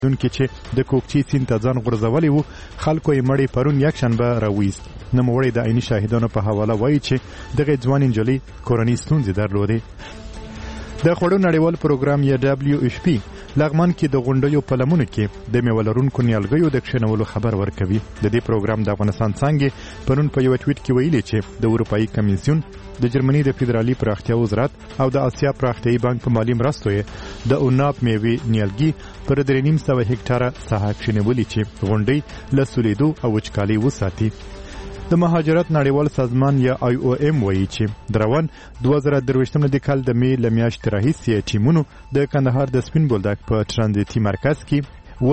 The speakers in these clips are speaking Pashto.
دونکې چې د کوکچې سیند ته ځان غورځولی و خلکو یې مړی پرون یکشنبه راویست. نوموړی د عیني شاهدانو په حواله وایي چې دغه ځوان نجلۍ کورنۍ ستونزې درلودې. د خوړو نړیوال پروګرام یا WFP لغمان کې د غونډیو په لمنو کې د میوه لرونکو نیالګیو د کښېنولو خبر ورکوي. د دې پروګرام د افغانستان څانګې پرون په یو ټویټ کې ویلي چې د اروپایي کمیسیون، د جرمني د فدرالي پراختیا وزارت او د آسیا پراختیایي بانک په مالي مرستو یې د اوناپ میوې نیالګي پر 3.5 هکټاره ساحه کښېنولي چې غونډۍ له سولیدو او وچکالۍ وساتي. د مهاجرت نړیوال سازمان یا IOM وایي چې د روان 2023 کال د می له میاشتې راهیسې ټیمونو د کندهار د سپین بولدک په ترانزیتي مرکز کې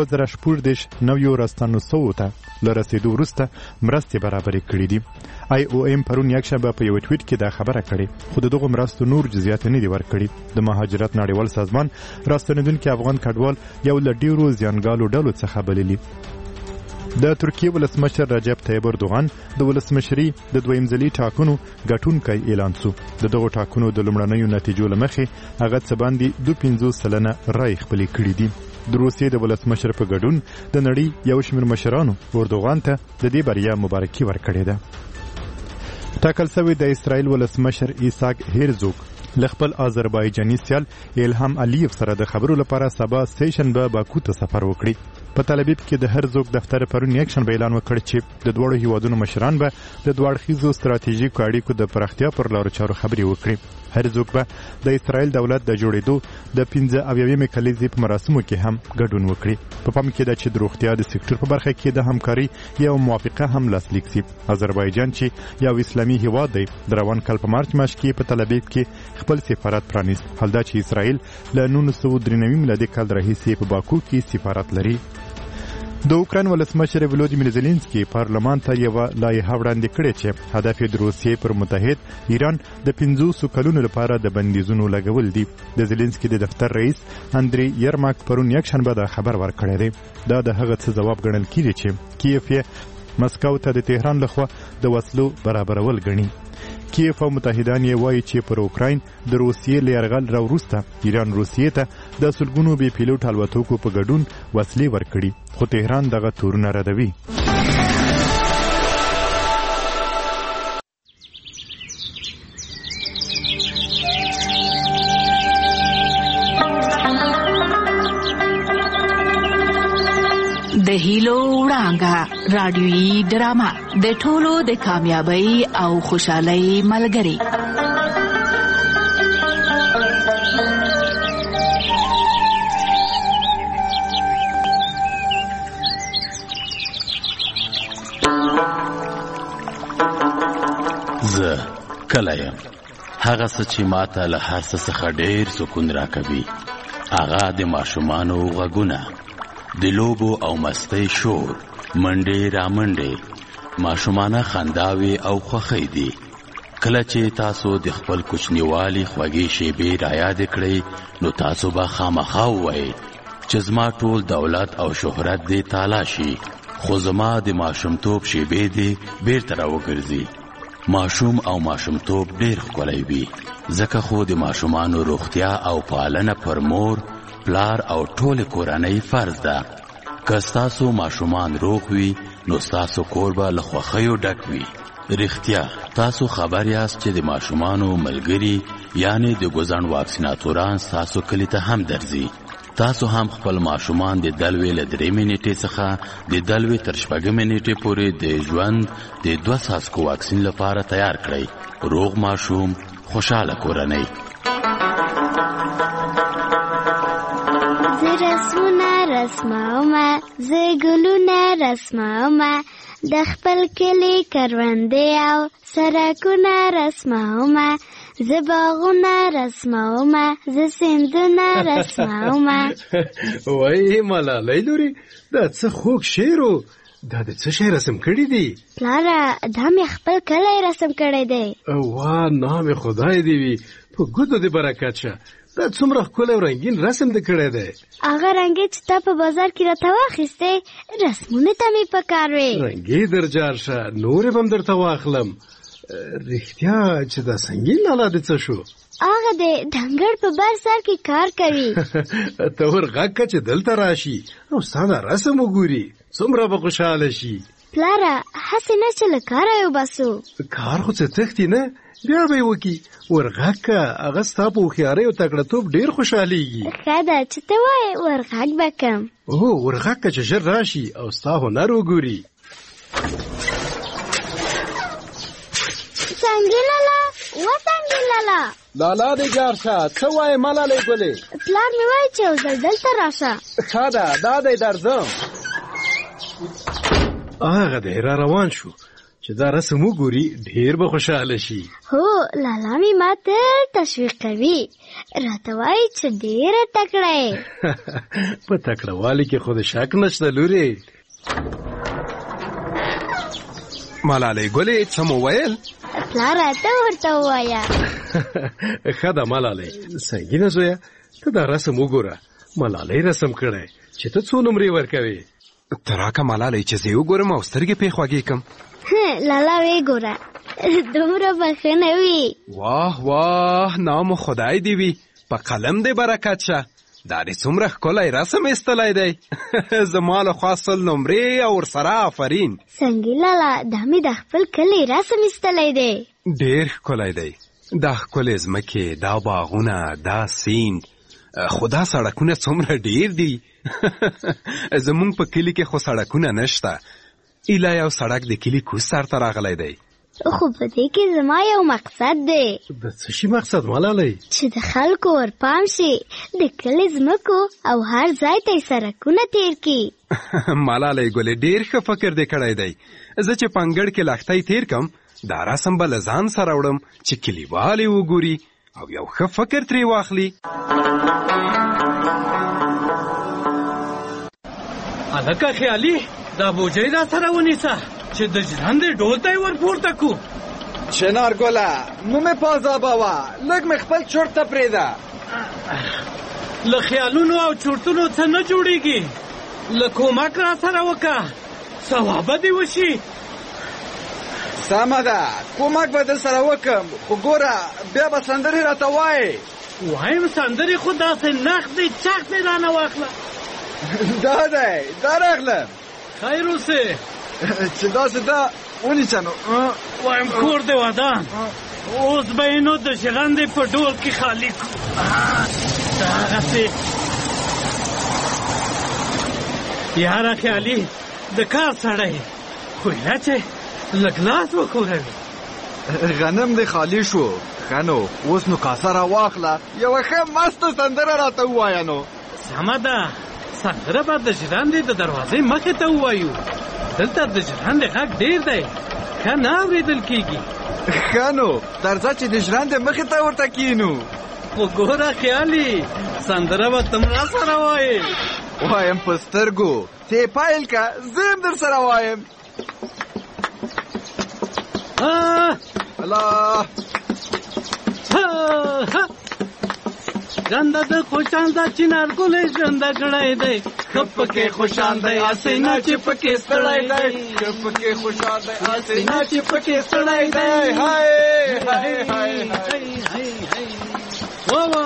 2014 نویو راستنوسو ته له رسېدو وروسته مرستې برابرې کړې دي. IOM پرون یکشنبه په یو ټویټ کې دا خبره کړې، خو د دغو مرستو نور جزئیات نه دي ورکړي. د مهاجرت نړیوال سازمان راستنېدونکي افغان کډوال یو له ډېرو زیانګالو ډلو څخه بللي. د ترکیې ولسمشر رجب طیب اردوغان د ولسمشري د دویم ځلي ټاکنو ګټونکی اعلان شو. د دغو ټاکنو د لومړنیو نتیجو له مخې هغه څه باندې 52% رایې خپلې کړي دي. د روسیې د ولسمشر په ګډون د نړۍ یو شمېر مشرانو اردوغان ته د دې بریا مبارکي ورکړې ده. ټاکل شوی د اسرائیل ولسمشر ایساک هیرزوګ له خپل آذربایجاني سیال الهام علیف سره د خبرو لپاره سبا سهشنبه باکو ته سفر وکړي. په تل ابیب کې د هرزوګ دفتر پرون یکشنبه اعلان وکړ چې د دوړو هیوادونو مشران به د دوړخیزو ستراتیژیکو اړیکو د پراختیا پر لارو چارو خبرې وکړي. هرزوګ به د اسرائیل دولت د جوړېدو د 15 کلیزې په مراسمو کې هم ګډون وکړي. په پام کې ده چې د روغتیا د سکتور په برخه کې د همکاري یو موافقه هم لاسلیک شي. آذربایجان چې یو اسلامي هیواد دی د روان کال په مارچ میاشت کې په تل ابیب کې خپل سفارت پرانیست. حال دا چې اسرائیل له 1993 میلادي کال راهیسې په باکو کې سفارت لري. د اوکراین ولسمشر ولودیمیر زيلنسکي پارلمان ته یو لایحه وړاندې کړې چې هدف یې د روسیې پر متحد ایران د 500 کلونو لپاره د بندیزونو لګول دي. د زيلنسکي د دفتر رئیس اندري یرماک پرون یکشنبه دا خبر ورکړی دی. دا د هغه څه ځواب ګڼل کیږي چې کیف یې مسکو ته د تهران لخوا د وسلو برابرول ګڼي. کیف او متحدان یې وایي چې پر اوکراین د روسیې له یرغل راوروسته ایران روسیې ته د سلګونو بې پیلوټ الوتکو په ګډون وسلې ورکړي، خو تهران دغه تورونه ردوي. د هیلو وړانګه رادیویي ډرامه د ټولو د کامیابی او خوشحالۍ ملګری. زه کله یم هغه څه چې ماته له هر څه څخه ډېر سکون راکوي، هغه د ماشومانو غږونه، د لوبو او مستۍ شور، منډې رامنډې، ماشومانه خنداوي او خوښۍ دي. کله چې تاسو د خپل کوچنیوالي خوږې شیبې رایاد کړئ نو تاسو به خامخا ووایئ چې زما ټول دولت او شهرت دې تالا شي، خو زما د ماشومتوب شیبې دې بیرته راوګرځي. ماشوم او ماشومتوب ډېر ښکلی وي، ځکه خو د ماشومانو روغتیا او پالنه پر مور، پلار او ټول کورنۍ فرض ده. که ستاسو ماشومان روغ وي نو ستاسو کور به له خوښیو ډک وي. رښتیا تاسو خبر یاست چې د ماشومانو ملګري یعنی د ګوزن واکسیناتوران ستاسو کلي ته هم درځي. تاسو هم خپل ماشومان د دلوې له 3 نیټې څخه د دلوې تر 6 نیټې پورې د ژوند د 2 څاڅکو واکسین لپاره تیار کړئ. روغ ماشوم، خوشاله کورنۍ. زه رسمونه رسمومه، زه ګلونه رسمومه، د خپل کلي کروندې او سړکونه رسمومه، زه باغونه رسمومه، زه سیندونه رسمومه. وای ملالۍ لورې، دا څه خوږ شعر و. دا د څه شی رسم کړی دی؟ پلاره دا مې خپل کلی رسم کړی دی. واه نام خدای دی وي، په ګوتو دې برکت شه. دا څومره ښکلی او رنګین رسم دې کړی دی. هغه رنګې چې تا په بازار کې راته واخیستې رسمونه ته مې پکار وې. رنګې در جار شه، نورې به هم درته واخلم. رښتیا چې دا سنگین لالا دې څه شو؟ هغه د ډنګر په بر سر کې کار کوي. ته ورغاکه چې دلته راشي او ساده رسم وګوري څومره به خوشحاله شي. پلاره هسې نه چې له کاره یې وباسو. کار خو څه تښتي نه، بیا به یې وکړي. ورغاکه هغه ستا په هوښیارۍ او تکړهتوب ډېر خوشحالېږي. ښه ده چې ته وایې ورغاک به کم. هو ورغاکه چې ژر راشي او ستا هنر وګوري. سنګي لالا و سنګي لالا. لالا دې جار شه. څه وایې ملالۍ ګلې؟ پلار مې وایي چې یو ځل دلته راشه. ښه ده دا دی درځم. هغه دی را روان شو چې دا رسم وګوري ډېر به خوشحاله شي. هو لالا مې ما تل تشویق کوي، راته وایي چې ډېره تکړه یې. په تکړهوالي کې خو د شک نشته لورې. ملالۍ ګلې څه مو ویل؟ پلاره ته ورته ووایه. ښه ده ملالۍ. سنګینه زویه ته دا رسم وګوره. ملالۍ رسم کړی چې ته څو نمرې ورکوې؟ ته راکه ملالۍ چې زه یې وګورم او سترګې پې خوږې کړم. لالا وی ګوره دومره بخښنه وي. واه واه نام خدای دی وي. په قلم دې برکت شه. دا دې څومره ښکلی رسم ایستلی دی. زما له خوا 100 نمرې او ورسره آفرین. سنګي لالا دا مې د خپل کلي رسم ایستلی دی. ډېر ښکلی دی. دا ښکلې ځمکې، دا باغونه، دا سیند، خو دا سړکونه څومره ډېر دي. زمونږ په کلي کې خو سړکونه نشته. ایله یو سړک د کلي کوز سر ته راغلی دی. خو په دې کې زما یو مقصد دی. د څه شي مقصد ملالۍ؟ چې د خلکو ورپام شي، د کلي ځمکو او هر ځای ته یې سړکونه تیر کړي. ملالۍ ګلې ډېر ښه فکر دې کړی دی. زه چې په انګړ کې لښتی تیر کم دا رسم به له ځان سره وړم چې کلیوال یې وګوري او یو ښه فکر ترې واخلي. هلکه خیالي دا بوجۍ را سره ونیسه چې د ژرندې ډول ته یې ورپورته کړو. چنارګله مو مې پازابوه، لږ مې خپل چورت ته پرېږده. له خیالونو او چورتونو څه نه جوړېږي. له کومک را سره وکړه، ثوابه دې وشي. سمه ده کومک به در سره وکړم، خو ګوره بیا به سندرې راته وایې. وایم سندرې خو داسې نخ دی چخ دی رانه واخله. دا دی دا راغلم. خیر اوسې چې داسې ده ونیسه نو. وایم کور دی ودان، اوس به یې نو د ژرندې په ډول کې خالي کړو. دغسې یاره خیالي د کار سړی خو ایله چې لږ لاس وښوروي. غنم دې خالي شو. ښه نو اوس نو کاسه را واخله، یوه ښه مسته سندره راته ووایه نو. سمه ده سندره به د ژرندې د دروازې مخې ته ووایو. دلته د ژرندې غږ ډېر دی، ښه نه اورېدل کېږي. ښه نو درځه چې د ژرندې مخې ته ورته کښېنو. خو ګوره خیالي سندره به ته را سره وایې. وایم په سترګو ته پیل که زه هم در سره وایم. الله ژرنده د خوشان ده چنارګلې ژرنده کړی دی، ښه پکې خوشان دی هسې نه چې پکې ستړی دی. ښه پکې خوشان دی هسې نه چې پکې ستړی دی. هاي هاي هاي هاي واه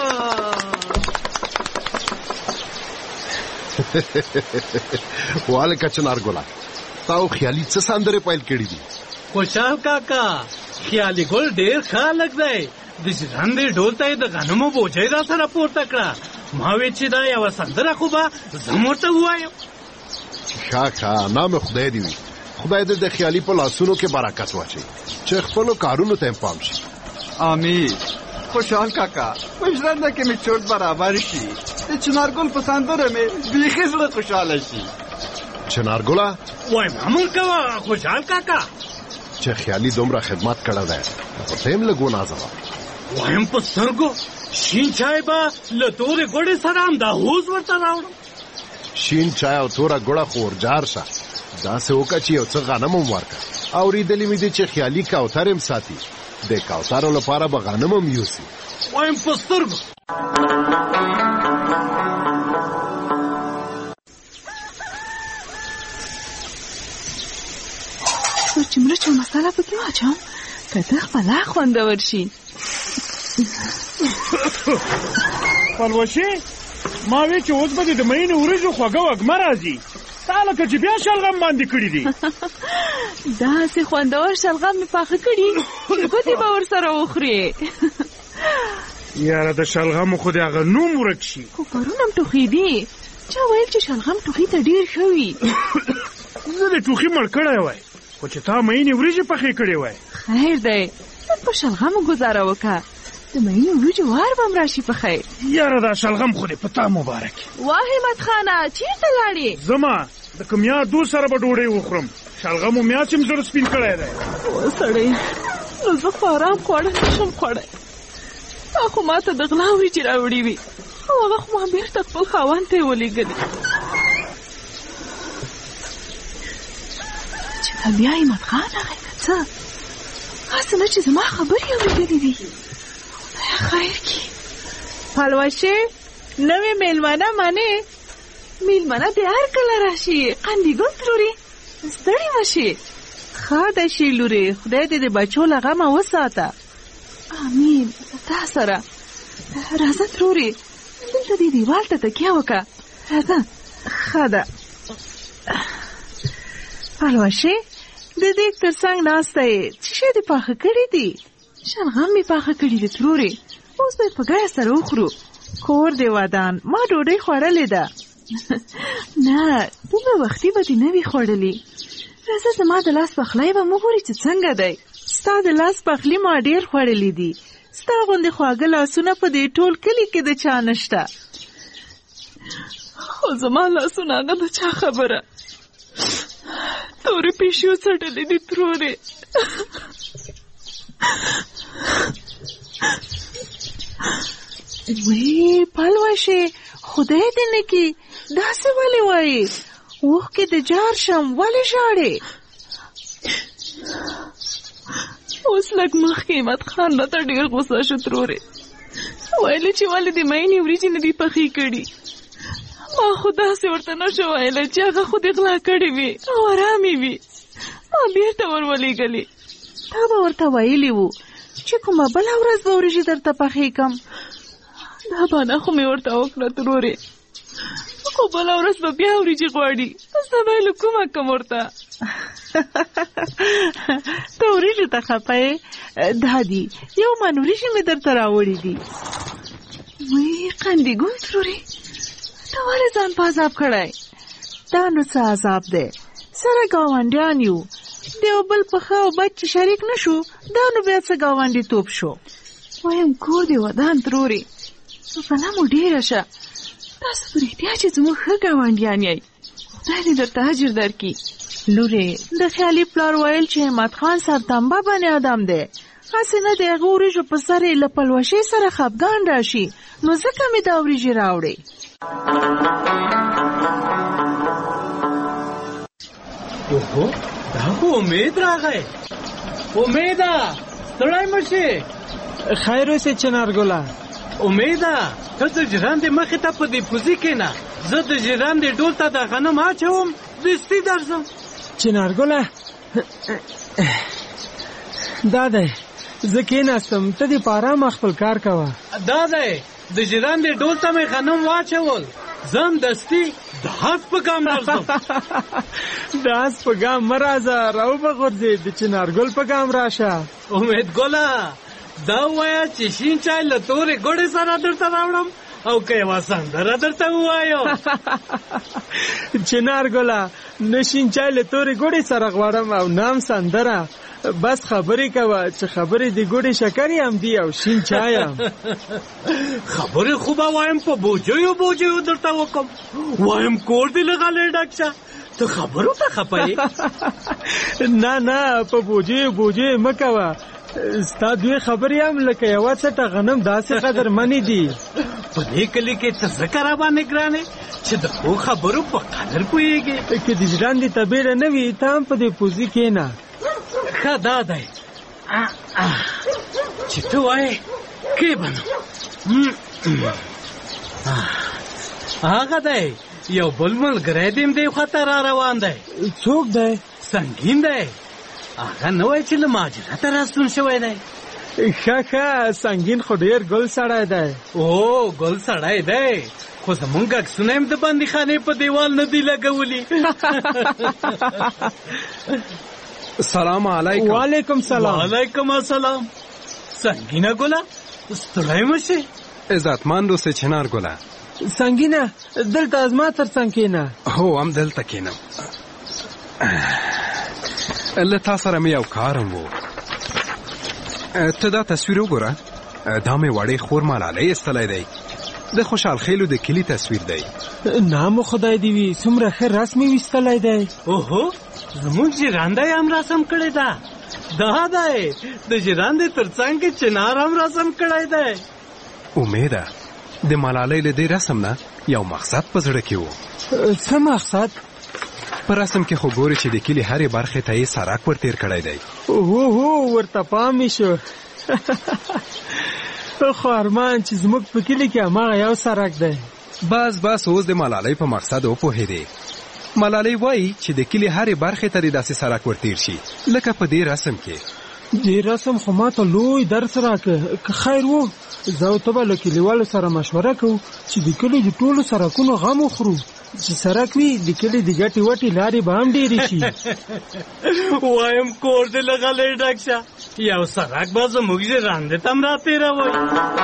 والکه چنارګله تا او خیالي څه سندرې پیل کړي دي؟ خوشحال کاکا خیالي ګل ډېر ښه هلک دی. د ژرندې ډول ته یې د غنمو بوجۍ را سره پورته کړه. ما وی چې دا یوه سندره خو به زه هم ورته ووایم. ښه نام خدای دې وي. خدای دې د خیالي په لاسونو کې برکت واچوي چې خپلو کارونو ته پام شي. امین. خوشحال کاکا په ژرنده کې مې چورت برابر شي. د چنارګل په سندره مې بیخي زړه خوشحاله شي. چنارګله وایم امر کوه خوشحال کاکا چې خیالي دومره خدمت کړی دی خو ته هم لږ ونازوه. وایم په سترګو شین چای به له تورې ګوړې سره همداهوز ورته راوړم. شین چای او توره ګوړه خو ورجار شه. داسې وکړه چې یو څه غنم هم ورکړه. اورېدلي مې دي چې خیالي کوتر هم ساتي. د کوترو لپاره به غنم هم یوسي. وایم په سترګو. چې مرچ او مساله پکې واچوم که ته خپله خوندور شي. پلوشې ما وی چې اوس به د مینې وریجو خوږه وږمه راځي، تا لکه چې بیا شلغم باندې کړي دي. داسې خوندور شلغم مې پاخه کړي چې ګوتې به ورسره وخورې. یاره د شلغمو خو د هغه نوم ورک شي. خو پرون هم ټوخي دي، چا ویل چې شلغم ټوخي ته ډېر ښه وي. زه د ټوخي مړ کړی وای، خو چې تا مینې وریجې پخې کړې وای. خیر دی، نن په شلغمو ګزاره وکړه، د مینې وریجو وار به هم راشي په خیر. یاره دا شلغم خو دې په تا مبارک. واه همت خانه چېرته لاړې؟ زما د کوم یادو سره به ډوډۍ وخورم، شلغمو میا چې م زړه سپین کړی دی. او سړی، نو زه خو ارام خواړه نشم خوړی. تا خو ما ته د غلا وریجې راوړې وي او هغه خو ما بېرته خپل خاوند ته یې ولېږلې. چې ته بیا همت خان راغی که څه؟ هسې نه چې زما خبرې اورېدلې دي. خدایه خیر کړي. پلوشې نوې مېلمانه منې؟ مېلمانه دې هر کله راشي. قندي ګل تروري ستړې مه شي. ښه ده شي لورې، خدای دې د بچو له غمه وساته. امین. تا سره راځه تروري، دلته دې دیوال ته تکیه وکړه. راځه. ښه ده. پلوشې د دیګ تر څنګ ناسته یې، څه شی دې پاخه کړي دي؟ شلغم مې پاخه کړي دي تروري، اوس به یې په ګډه سره وخورو. کور دې ودان، ما ډوډۍ خوړلې ده. نه دومره وختي به دې نه وي خوړلې. راځه زما د لاس پخلی به مو ګورې چې څنګه دی. ستا د لاس پخلی ما ډېر خوړلې دي، ستا غوندې خواږه لاسونه په دې ټول کلي کې د چا نشته. خو زما لاسونه هغه د چا خبره، تورې پیشو څټلې دي ترورې. وی پلوشې خدای دې نه کړي، داسې ولې وایې؟ اوښکې د جار شم، ولې ژاړې؟ اوس لږ مخکې همت خان راته ډېر غوسه شو ترورې، ویلې چې ولې د مینې وریجې نه دي پخې کړي. ما خو داسې ورته نه شو ویلی چې هغه خو دې غلا کړې وي او ارامې وي. ما بېرته ور ولېږلې. تا به ورته ویلي وو چې کومه بله ورځ به وریجې درته پخې کړم. دا بانه خو مې ورته وکړه ترورې، خو بله ورځ به بیا وریجې غواړي، زه به یې له کومه کړم ورته. ته وریجو ته خفه یې؟ دا دي یو من وریجې مې درته راوړي دي. وی قندي ګل ترورې، ته ولې ځان په عذاب کړی؟ دا نو څه عذاب دی؟ سره ګاونډیان یو، د یو بل په ښه او بد چې شریک نه شو، دا نو بیا څه ګاونډیتوب شو؟ وایم کور دې ودان ترورې، بلا مو ډېره شه. تاسو په رښتیا چې زموږ ښه ګاونډیان یئ، خدای دې درته اجر درکړي. لورې د خیالي پلار ویل چې همت خان سرتنبه بني ادم دی، هسې نه د هغه وریجو په سر یې له پلوشې سره خفګان راشي، نو ځکه مې دا وریجې راوړې. اوهو دا خو امید راغی. امیده ستړی مه شې. خیر اوسې چنارګله. امیده ته د ژرندې مخې ته په دې پوزي کښېنه، زه د ژرندې ډول ته د غنم اچوم، دستي درځم. چنارګله دا دی، زه کېناستم، ته دې په ارامه خپل کار کوه. دا دی د ژرندې ډول ته مې غنم واچول، زم دستي د آس په ګام درځم. د آس په ګام مه راځه، راوبغورځې، د چنارګل په ګام راشه. امیدګله دا ووایه چې شین چای له تورې ګوړې سره درته راوړم او که یوه سندره درته ووایو. چنارګله نه شین چای له تورې ګوړې سره غواړم او نه هم سندره، بس خبرې کوه چې خبرې د ګوړې شکر هم دي او شین چای هم. خبرې خو به وایم په بوجیو بوجیو درته وکم، وایم کور دې له غلې ډک شه، ته خبرو ته خفه یې؟ نه نه په بوجیو بوجیو مه کوه، ستا دوی خبرې هم لکه یوه څټه غنم داسې قدرمنې دي. په دې کلي کې ته ځکه راباندې ګرانې چې د ښو خبرو په قدر پوهېږې. که د ژرندې تبېړه نه وي ته هم په دې پوزي کښېنه. ښه دا دی چې ته وایې کې به نو هغه دی یو بل ملګری دې همدې خواته را روان دی. څوک دی؟ سنګین دی، هغه نه وای چې له مهاجرته راستون شوی دی. ښه سنگین خو ډېر ګل سړی دی. او ګل سړی دی، خو زمونږ عکسونه هم د بندیخانې په دیوال نه دی لګولي. سلام علیکم. وعلیکم سلام. وعلیکم السلام. سنگینه ګله ستړی مه شې. عزتمند اوسې چنار ګله. سنگینه دلته زما تر څنګ کښېنه. هو هم دلته کښېنم. له تا سره مې یو کار هم و. ته دا تصویر وګوره، دا مې وړې خور ملالۍ ایستلی دی. د خوشحال خیلو د کلي تصویر دی. نام خدای دې وي، څومره ښه رسم یې ویستلی دی. اوهو زمونږ ژرنده یې هم رسم کړې ده. دا دی د ژرندې تر څنګ چنار هم رسم کړی دی. امیده د ملالۍ له دې رسم نه یو مقصد په زړه کې و. څه مقصد؟ په رسم کې خو ګورې چې د کلي هرې برخې ته یې سړک ورتېر کړی دی. هو ورته پام مې شو. خو ارمان چې زموږ په کلي کې هماغه یو سړک دی. بس اوس د ملالۍ په مقصد وپوهېدې. ملالۍ وایي چې د کلي هرې برخې ته دې داسې سړک ورتېر شي لکه په دې رسم کې. دې رسم خو ماته لوی درس راکړ. که خیر و زه او ته به له کلیوالو سره مشوره کوو چې د کلي د ټولو سړکونو غم وخورو. چې سړک وي د کلي د ګټې وټې لارې به هم ډېرې شي. وایم کور دې له غلۍ ډک شه، یو سړک به زموږ ژرندې ته هم راتېروئ.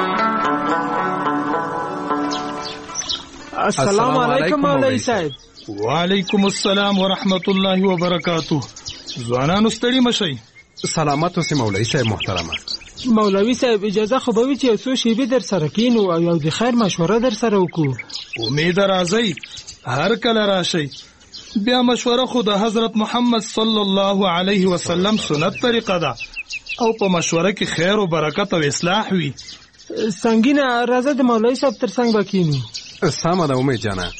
السلام علیکم مولوي صاحب. وعلیکم السلام ورحمت الله وبرکاتو. ځوانانو ستړي مشئ. سلامت اوسې مولوي صاحب محترمه. مولوي صاحب اجازه خو به وي چې یو څو شیبې در سره کښېنو او یو د خیر مشوره در سره وکړو. امیده راځئ، هر کله راشئ. بیا مشوره خو د حضرت محمد صلی الله علیه وسلم سنت طریقه ده او په مشوره کې خیر او برکت او اصلاح وي. سنگینه راځه د مولوي صاحب تر څنګ به کښېنو. سمه ده امید جانه.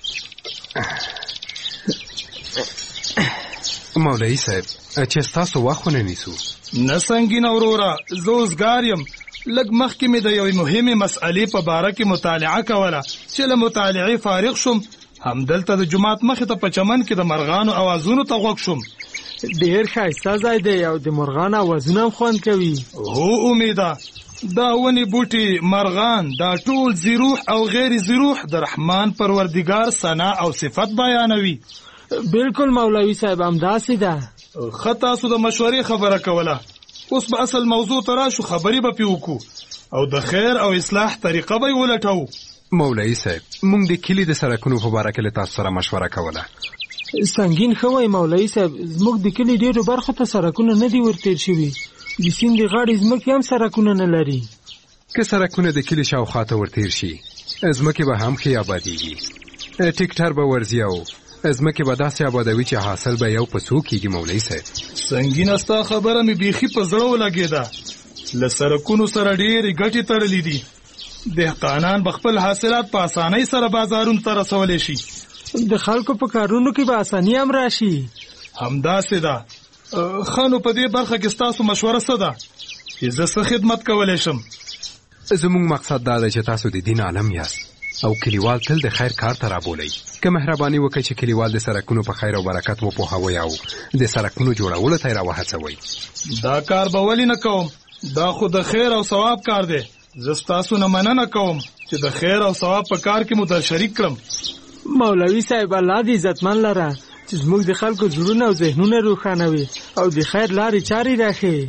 مولوي صاحب چې ستاسو وخت ونه نیسو. نه سنگینه وروره، زه اوسګار یم. لږ مخکې مې د یوې مهمې مسئلې په باره کې مطالعه کوله چې له مطالعې فارغ شوم. همدلته د جومات مخې ته په چمن کې د مرغانو اوازونو ته غوږ شوم. ډېر ښایسته ځای دی او د مرغانو اوازونه هم خوند کوي. هو امیده، دا ونې بوټي، مرغان، دا ټول زیروح او غیر زیروح د رحمان پروردګار ثنا او صفت بیانوي. بالکل مولوي صاحب همداسې ده. ښه تاسو د مشورې خبره کوله، اوس به اصل موضوع ته راشو، خبرې به پې وکړو او د خیر او اصلاح طریقه به یې ولټوو. مولوي صاحب موږ د کلي د سړکونو په باره کې له تاسو سره مشوره کوله. سنگین ښه وایي مولوي صاحب، زموږ د کلي ډېرو برخو ته سړکونه نه دي ورتېر شوي. د سیند د غاړې ځمکې هم سړکونه نه لري. که سړکونه د کلي شاوخوا ته ورتېر شي ځمکې به هم ښې آبادېږي. ټیکټر به ورځي او ځمکې به داسې آبادوي چې حاصل به یو په څو کېږي. مولوي صاحب سنگینه ستا خبره مې بیخي په زړه ولګېده. له سړکونو سره ډېرې ګټې تړلې دي. دهقانان به خپل حاصلات په اسانۍ سره بازارونو ته رسولی شي. د خلکو په کارونو کې به اساني هم راشي. همداسې ده. ښه نو په دې برخه کې ستاسو مشوره څه ده چې زه څه خدمت کولی شم؟ زموږ مقصد دا دی چې تاسو د دین عالم یاست او کلیوال تل د خیر کار ته رابولئ. که مهرباني وکړئ چې کلیوال د سړکونو په خیر او برکت وپوهوئ او د سړکونو جوړولو ته یې راوهڅوئ. دا کار به ولې نه کوم؟ دا خو د خیر او ثواب کار دی. زه ستاسو نه مننه کوم چې د خیر او ثواب په کار کې مو در شریک کړم. مولوي صاحب الله دې عزتمن لره چې زموږ د خلکو زړونه او ذهنونه روښانوي او د خیر لارې چارې راښیي.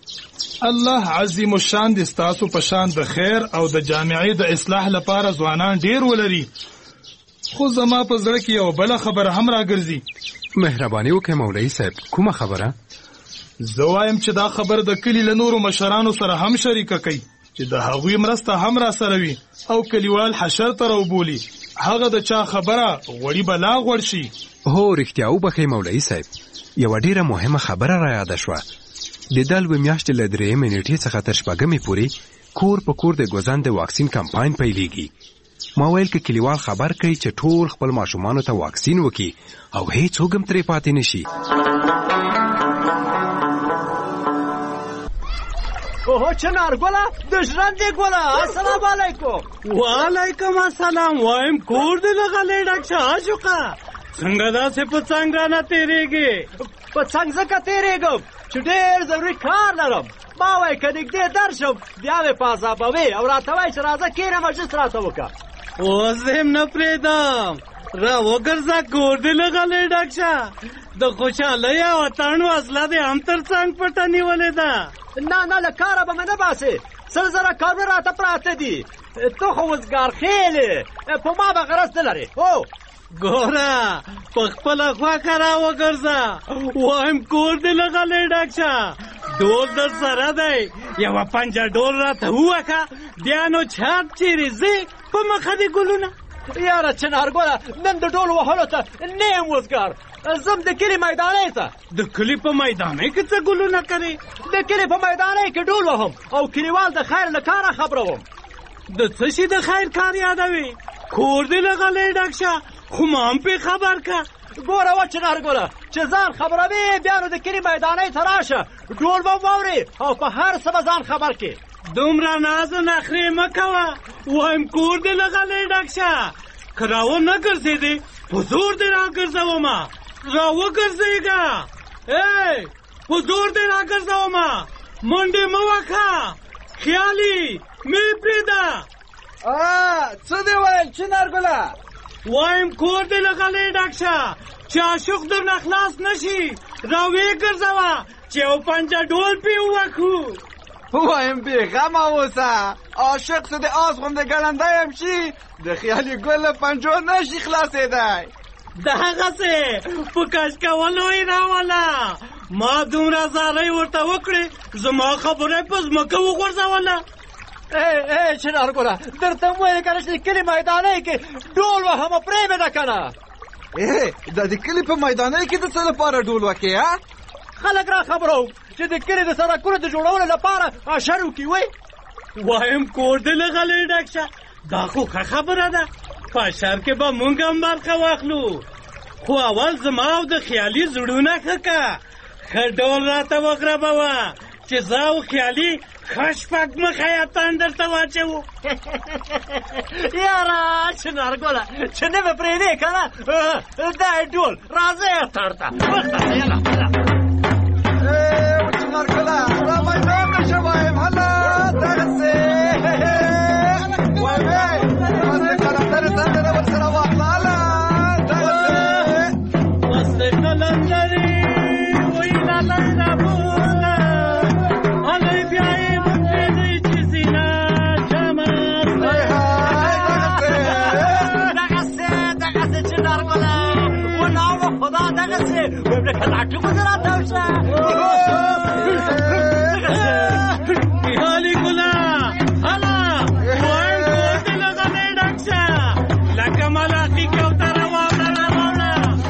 الله عظیم الشان دې ستاسو په شان د خیر او د جامعې د اصلاح لپاره ځوانان ډېر ولري. خو زما په زړه کې یو بله خبره هم راګرځي. مهرباني وکړئ مولوي صاحب، کومه خبره؟ زه وایم چې دا خبر د کلي له نورو مشرانو سره هم شریکه کوي چې د هغوی مرسته هم را سره وي او کلیوال حشر ته راوبولي. هغه د چا خبره غوړي به لا غوړ شي. هو رښتیا وبښئ مولوي صاحب، یوه ډېره مهمه خبره را یاده شوه. د دلوې میاشتې له 3 نیټې څخه تر 6 پورې کور په کور د ګوزن د واکسین کمپاین پیلېږي. ما ویل که کلیوال خبر کوي چې ټول خپل ماشومانو ته واکسین وکړي او هیڅوک هم ترې پاتې نشي. اوهو چنارګله د ژرندې ګله، السلام علیکم. وعلیکم السلام. وایم کور دې له غلۍ ډک شه عاشقه، څنګه داسې په څنګ رانه تېرېږې؟ په څنګ ځکه تېرېږم چې ډېر ضروري کار لرم. ما وایي که نږدې درشم بیا مې په عذابوې او راته وایي چې راځه کښېنه مجلس راته وکړه. اوس هم نه پرېږدم. را وګرځه کور دې لغلی ډک شه. د خوشحالۍ او اتڼ وسله دې هم تر څنګ پټه نیولې ده. نه له کاره به مې نه باسې. 100,000 کارونه راته پراته دي. ته خو وزګار خېلې په ما به غرض نه لرې. هو ګوره په خپله خوښه را وګرځه. وایم کور دې لغلی ډک شه. ډول در سره دی. یوه پنجه ډول راته ووکه بیا نو چاپ چیرې ځې په مخه دې ګلونه. یاره چنارګله نن د ډول وهلو ته نه یم وزګار. زم د کلي میدانۍ ته. د کلي په میدانۍ کې څه ګلونه کوې؟ د کلي په میدانۍ کې ډول وهم او کلیوال د خیر له کاره خبروم. د څه شي د خیر کار یادوي؟ کور دې لغلی ډک شه خو ما هم پې خبر که. ګوره و چنارګله چې ځان خبروې بیا نو د کلي میدانۍ ته راشه. ډول به واورې او په هر څه به ځان خبر کې. دومره ناز و نخرې مه کوه. وایم کور دې لغلی ډک شه. که راو نه ګرځېدې په زور دې را ګرځومه. را وګرځېږه. په زور دې را ګرځومه. منډې مه وکړه. خیالي مې پرېږده. څه دې ویل چنارګله؟ وایم کور دې لغلی ډک شه چې عاشق درنه خلاص نه شي. را ویې ګرځوه چې یو پنجه ډول پې ووکړو. وایم بېغمه اوسه. عاشق څه د آس غوندې ګړندی هم شي د خیالي ګل له پنجو نه شي خلاصېدی. دغسې په کش کولو یې راوله. ما دومره زارۍ ورته وکړې زما خبره په ځمکه وغورځوله. چنارګله درته م ویلې که نه چې د کلي میدانۍ کې ډول وهمه پرېږده که نه. دا د کلي په میدانۍ کې د څه لپاره ډول وکې؟ خلک را خبروم چې د کلي د سړکونو د جوړولو لپاره اشر وکړي. وایم کور دې لغلی ډک شه. دا خو ښه خبره ده. په اشر کې به مونږ هم برخه واخلو. خو اول زما او د خیالي زړونه ښه که. ښه ډول راته وغربوه چې زه او خیالي ښه شپږ مخی اتڼ درته واچوو. یاره چنارګله چې نه به پرېږدې که نه دا یې ډول راځه اتڼ ته. چنارګله را میدان نه شه. وایم هله دغسې وایم مستې قلندرې سندره ورسره واخله. هله دغسې مستې قلندرې ویله لنډه بوله. هلئ بیا یې موږ پرېږدئ چې زینه جامه دغسې چنارګله وناوه خدا دغسې وایم لکه دا ټکو راته وشه. خیالي ګله هله وایم کور دې لغلی ډک شه. لکه ملاقي کوتره واوړه راواوړه.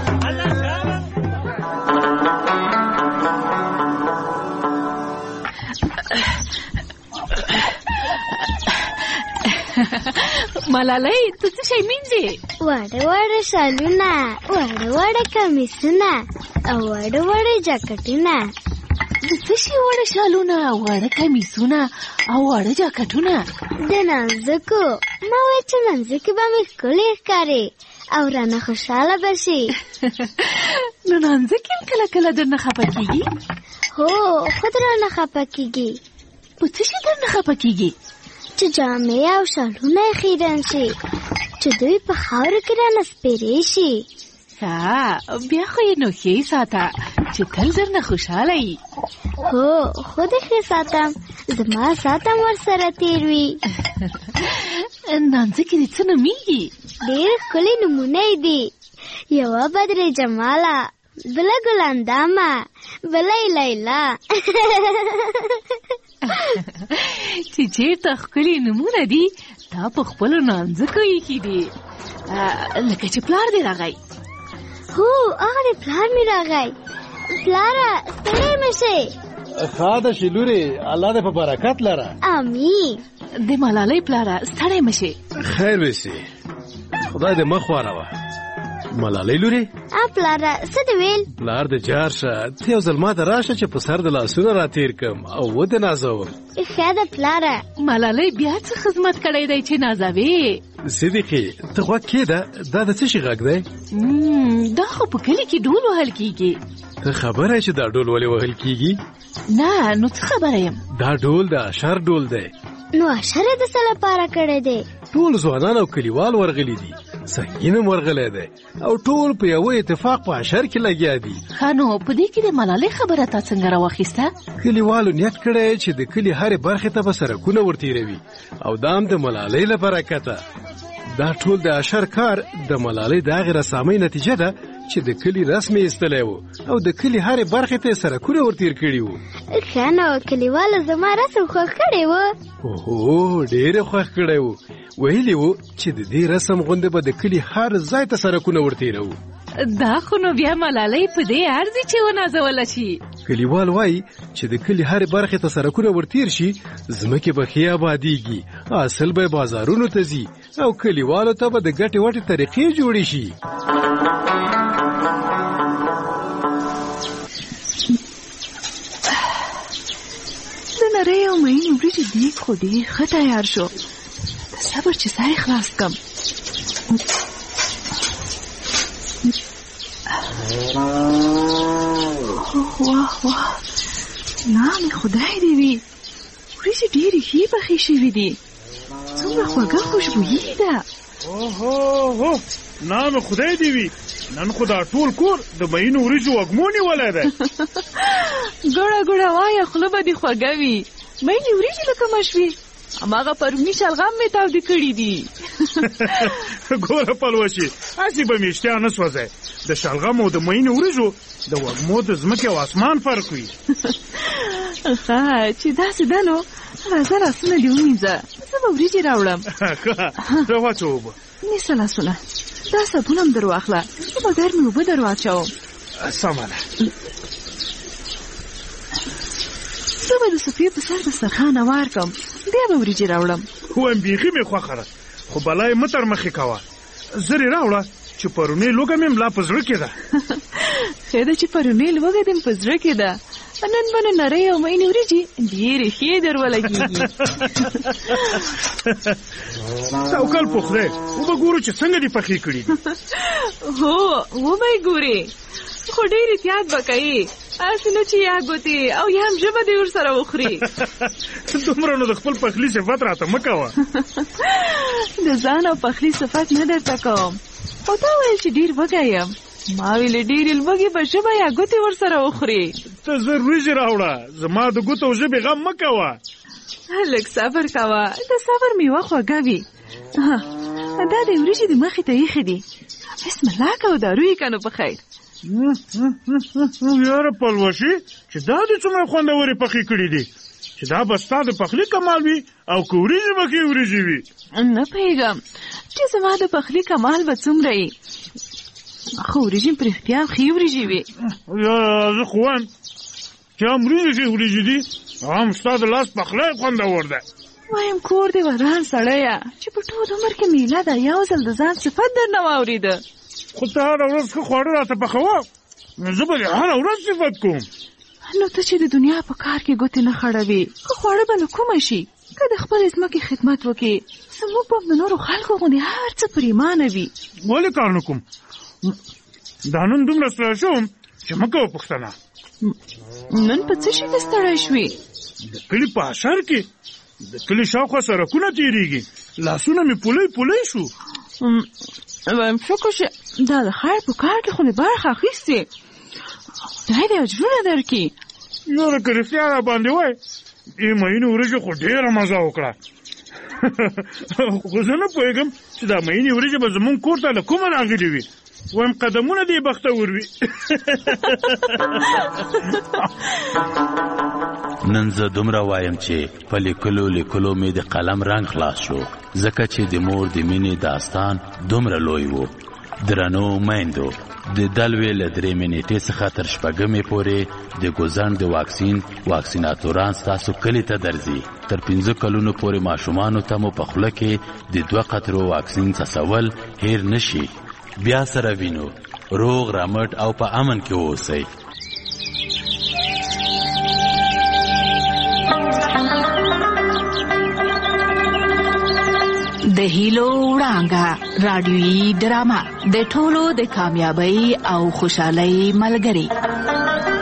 ملالۍ ته څه شی مینځې؟ واړه واړه شالونه، واړه واړه کمیسونه او واړه واړه جاکټونه. د څه شي واړه شالونه، واړه کمیسونه او واړه جاکټونه؟ د نانځکو. ما وایي چې نانځکې به مې ښکلې ښکاري او رانه خوشحاله به شي. نو نانځکې هم کله کله درنه خفه کېږي؟ هو خود رانه خفه کېږي. په څه شي درنه خفه کېږي؟ چې جامې او شالونه یې خیرن شي، چې دوی په خاورو کې رانه سپېرې شي. بیا خو یې نو ښې ساته چې تل درنه خوشحاله یي. هو خود یې ښې ساتم، زما ساعت هم ورسره تېر وي. نانځکې دې څه نومېږي؟ ډېر ښکلي نومونه یې دي. یوه بدر جماله، بله ګلاندامه، بله یې لیلا. چې چېرته ښکلي نومونه دي دا په خپلو نانځکو ایښي دي. لکه چې پلار دې راغی. هو هغه دې پلار مې راغی. پلاره ستړی مه شې. ښه ده چې لورې الله دې په برکت لره. امین. د ملالۍ پلاره ستړی مه شې. خیر وسي خدای دې مخ واړوه. ملالۍ لورې پلاره څه دې ویل؟ پلار دې جار شه. ته یو ځل ما ته راشه چې په سر د لاسونه را تېر کړم او ودې نازوم. ښه ده پلاره. ملالۍ بیا څه خدمت کړی دی چې نازوې؟ صدیقې ته غوږ کېږده. دا د څه شي غږ دی؟ دا خو په کلي کې ډول وهل کېږي. ته خبره چې دا ډول ولې وهل کیږي؟ نه نو څه خبره یم؟ دا ډول د اشر ډول دی. نو اشر د څه لپاره کړی دی؟ ټول ځوانان او کلیوال ورغلي دي، سنګینم ورغلی دی او ټول په یو اتفاق په اشر کې لګیا دي. ښه نو په دې کې د ملالۍ خبره تا څنګه راواخیسته؟ کلیوالو نیت کړی چې د کلي هرې برخې ته به سړکونه ورتېروي او دا هم د ملالۍ له برکته. دا ټول د اشر کار د ملالۍ د هغې رسامۍ نتیجه ده چې د کلي رسم یې ایستلی و او د کلي هرې برخې ته یې سړکونه ورتېر کړي وو. ښه نو کلیوالو زما رسم خوښ کړی و؟ اوهو ډېر یې خوښ کړی و. ویلي وو چې د دې رسم غوندې به د کلي هر ځای ته سړکونه ورتېروو. دا خو نو بیا ملالۍ په دې ارزي چې ونازوله شي. کلیوال وایي چې د کلي هرې برخې ته سړکونه ورتېر شي، ځمکې به ښې آبادېږي، حاصل به بازارونو ته ځي او کلیوالو ته به د ګټې وټې طریقې جوړې شي. د نرۍ او مینې وریجې دیګ خو ډېر ښه تیار شو. د صبر چې سر یې خلاص کړم. واه واه، نام خدای دې وي، وریجې ډېرې ښې پخې شوي دي. څومره خوږه خوشبويي ده. اوهو نام خدای دې وي، نن خو دا ټول کور د مینو وریجو وږمو نیولی دی. ګوړه ګوړه وایه، خوله به دې خوږه وي. مینې وریجې له کومه شوې؟ هماغه پروني شلغم مې تاودې کړي دي. ګوره پلوشي، هسې به مې اشتیا نه سوځی. د شلغم او د مینې وریجو د وږمو د ځمکې او اسمان فرق وي. ښه چې داسې ده نو راځه لاسونه دې ومینځه، زه به وریجې راوړم. ښه راواچوه اوبه. نیسه لاسونه، دا صابون هم در واخله، زه به ګرمې اوبه در واچوم. سمه ده. زه به د صفیې په سر دسترخوان هوار کړم، بیا به وریجې راوړم. وایم بیخي مې خوښه ده، خو بلا یې مه تر مخې کوه. زر یې راوړه چې پرونۍ لوږه مې ملا په زړه کې ده. ښه ده چې پرونۍ لوږه دې په زړه کې ده، نن به نو نرۍ او مینې وریجې ډېرې ښې در ولګېږي. توکل په خدای، وبه ګورو چې څنګه دې پخې کړي دي. هو وبه یې ګورې، خو ډېر احتیاط به کوې، هسې نه چې یا ګوتې او یا هم ژبه دې ورسره وخوري. دومره نو د خپل پخلي صفت راته مه کوه. د ځان او پخلي صفت نه درته کوم، خو تا ویل چې ډېر وږی یم. ما ویلې ډېرې لوږې به ژبه یا ګوتې ورسره وخوري. ته زر وریجې راوړه، زما د ګوتو او ژبې غم مه کوه. لږ صبر کوه، د صبر میوه خوږه وي. دا د وریجې د مخې ته ایښې دي، بسم الله کوه، دارو یې که نو په خیر. یاره پلوشي، چې دا دې څومره خوندورې پخې کړي دي، چې دا به ستا د پخلي کمال وي او که وریجې به ښې وریجې وي. نه پوهېږم چې زما د پخلي کمال به څومره وي، خو وریجې په رښتیا ښې وریجې وي. یاره زه خو وایم چې هم وریجې ښې وریجې دي، هم ستا د لاس پخلی خوندور ده. وایم کور دې ودان سړیه، چې په ټول عمر کې میله ده یو ځل د ځان صفت در نه واورېده. خو ته هره ورځ ښه خواړه راته پخوه، نو زه به دې هره ورځ صفت کوم. نو ته چې د دنیا په کار کې ګوتې نه خړوې، ښه خواړه به له کومه شي؟ که د خپلې ځمکې خدمت وکړې، زموږ به د نورو خلکو غوندې هر څه پر ایمانه وي. ولې کار نه کوم؟ دا نن دومره ستړی شوم چې مه کوه پوښتنه. نن په څه شي دې ستړی شوې؟ د کلي په اشر کې د کلي شاوخوا سړکونه تېرېږي، لاسونه مې پولۍ پولۍ شو. وایم فکر چې دا د خیر په کار کې خو دې برخه اخیستې، خدای دې اجرونه درکړي. یاره که رښتیا را باندې وای، دې مینې وریجو خو ډېره مزه وکړه. خو زه نه پوهېږم چې دا مینې وریجې به زمونږ کور ته له کومه راغلې وي. وایم قدمونه دې بختور وي. نن زه دومره وایم چې په لیکلو مې د قلم رنګ خلاص شو، ځکه چې د مور د مینې داستان دومره لوی و. درنو میندو، د دلوې له 3 نیټې څخه تر 6 پورې د ګوزن د واکسیناتوران ستاسو کلي ته درځي. تر 5 کلونو پورې ماشومانو ته مو په خوله کې د 2 قطرو واکسین څڅول هیر نشي. بیا سره وینو، روغ رامټ او په امن کې اوسئ. د د هیلو وړانګه رادیويي ډرامه د ټولو د کامیابی او خوشحالۍ ملګری.